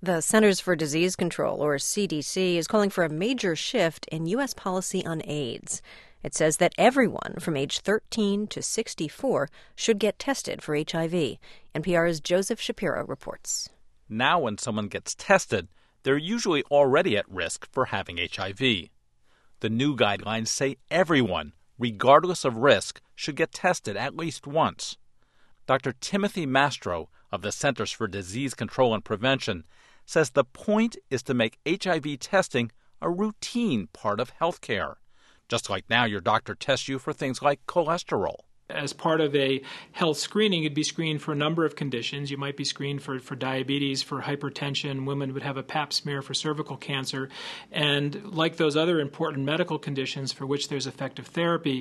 The Centers for Disease Control, or CDC, is calling for a major shift in U.S. policy on AIDS. It says that everyone from age 13 to 64 should get tested for HIV. NPR's Joseph Shapiro reports. Now when someone gets tested, they're usually already at risk for having HIV. The new guidelines say everyone, regardless of risk, should get tested at least once. Dr. Timothy Mastro of the Centers for Disease Control and Prevention says the point is to make HIV testing a routine part of health care, just like now your doctor tests you for things like cholesterol. As part of a health screening, you'd be screened for a number of conditions. You might be screened for diabetes, for hypertension. Women would have a pap smear for cervical cancer. And like those other important medical conditions for which there's effective therapy,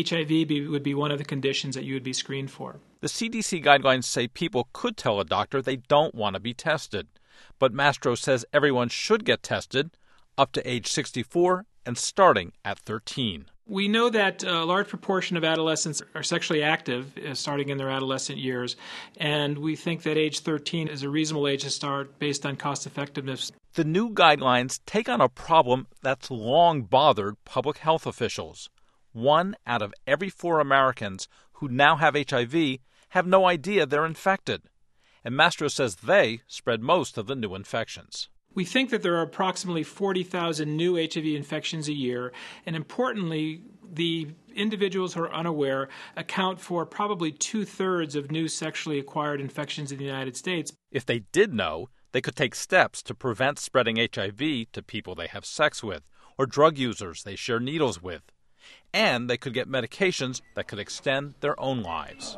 HIV would be one of the conditions that you would be screened for. The CDC guidelines say people could tell a doctor they don't want to be tested. But Mastro says everyone should get tested up to age 64 and starting at 13. We know that a large proportion of adolescents are sexually active starting in their adolescent years, and we think that age 13 is a reasonable age to start based on cost effectiveness. The new guidelines take on a problem that's long bothered public health officials. 1 out of every 4 Americans who now have HIV have no idea they're infected. And Mastro says they spread most of the new infections. We think that there are approximately 40,000 new HIV infections a year, and importantly, the individuals who are unaware account for probably 2/3 of new sexually acquired infections in the United States. If they did know, they could take steps to prevent spreading HIV to people they have sex with or drug users they share needles with. And they could get medications that could extend their own lives.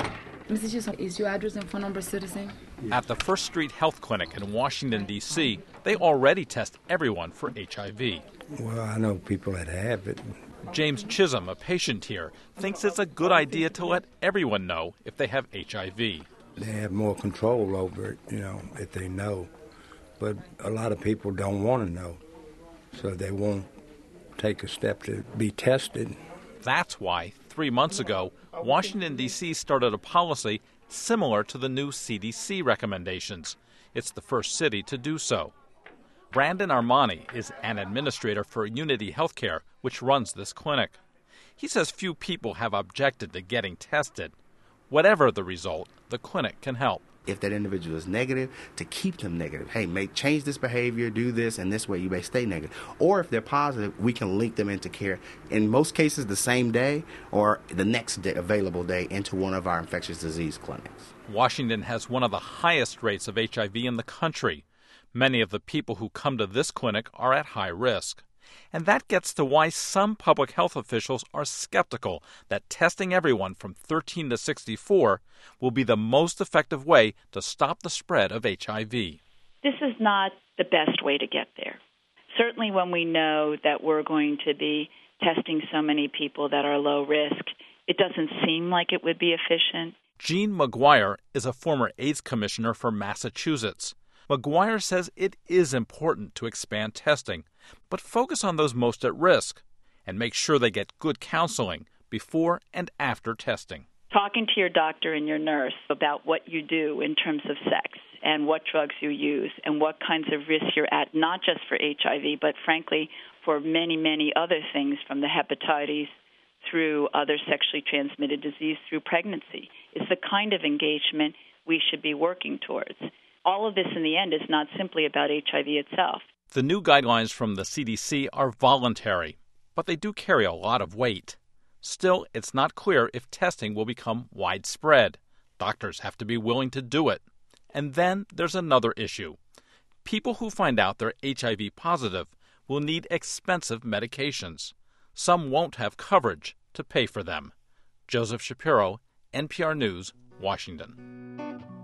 Mrs. Houston, is your address and phone number still the same? At the First Street Health Clinic in Washington, D.C., they already test everyone for HIV. Well, I know people that have it. James Chisholm, a patient here, thinks it's a good idea to let everyone know if they have HIV. They have more control over it, if they know. But a lot of people don't want to know, so they won't take a step to be tested. That's why, 3 months ago, Washington, D.C. started a policy similar to the new CDC recommendations. It's the first city to do so. Brandon Armani is an administrator for Unity Healthcare, which runs this clinic. He says few people have objected to getting tested. Whatever the result, the clinic can help. If that individual is negative, to keep them negative. Hey, change this behavior, do this, and this way you may stay negative. Or if they're positive, we can link them into care. In most cases, the same day or the next day, available day into one of our infectious disease clinics. Washington has one of the highest rates of HIV in the country. Many of the people who come to this clinic are at high risk. And that gets to why some public health officials are skeptical that testing everyone from 13 to 64 will be the most effective way to stop the spread of HIV. This is not the best way to get there. Certainly when we know that we're going to be testing so many people that are low risk, it doesn't seem like it would be efficient. Jean McGuire is a former AIDS commissioner for Massachusetts. McGuire says it is important to expand testing, but focus on those most at risk and make sure they get good counseling before and after testing. Talking to your doctor and your nurse about what you do in terms of sex and what drugs you use and what kinds of risks you're at, not just for HIV, but frankly for many, many other things from the hepatitis through other sexually transmitted disease through pregnancy, is the kind of engagement we should be working towards. All of this, in the end, is not simply about HIV itself. The new guidelines from the CDC are voluntary, but they do carry a lot of weight. Still, it's not clear if testing will become widespread. Doctors have to be willing to do it. And then there's another issue. People who find out they're HIV positive will need expensive medications. Some won't have coverage to pay for them. Joseph Shapiro, NPR News, Washington.